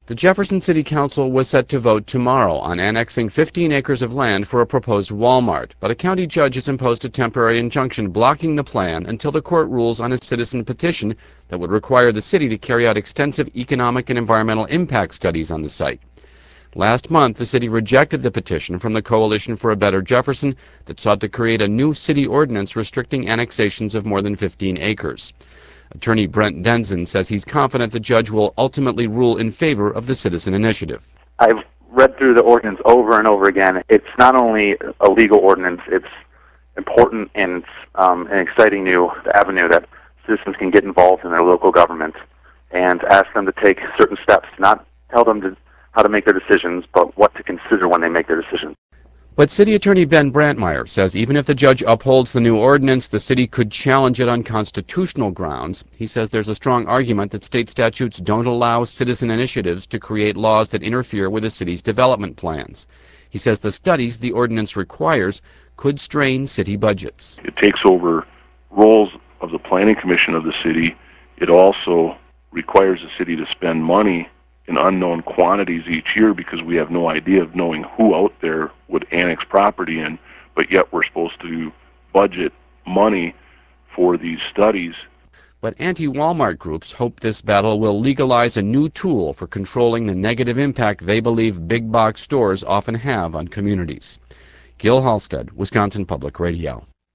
The Jefferson City Council was set to vote tomorrow on annexing 15 acres of land for a proposed Walmart, but a county judge has imposed a temporary injunction blocking the plan until the court rules on a citizen petition that would require the city to carry out extensive economic and environmental impact studies on the site. Last month, the city rejected the petition from the Coalition for a Better Jefferson that sought to create a new city ordinance restricting annexations of more than 15 acres. Attorney Brent Denson says he's confident the judge will ultimately rule in favor of the citizen initiative. I've read through the ordinance over and over again. It's not only a legal ordinance, it's important and an exciting new avenue that citizens can get involved in their local government and ask them to take certain steps, not tell them how to make their decisions, but what to consider when they make their decisions. But City Attorney Ben Brantmeier says even if the judge upholds the new ordinance, the city could challenge it on constitutional grounds. He says there's a strong argument that state statutes don't allow citizen initiatives to create laws that interfere with the city's development plans. He says the studies the ordinance requires could strain city budgets. It takes over roles of the planning commission of the city. It also requires the city to spend money in unknown quantities each year because we have no idea of knowing who out there would annex property in, but yet we're supposed to budget money for these studies. But anti-Walmart groups hope this battle will legalize a new tool for controlling the negative impact they believe big box stores often have on communities. Gil Halstead, Wisconsin Public Radio.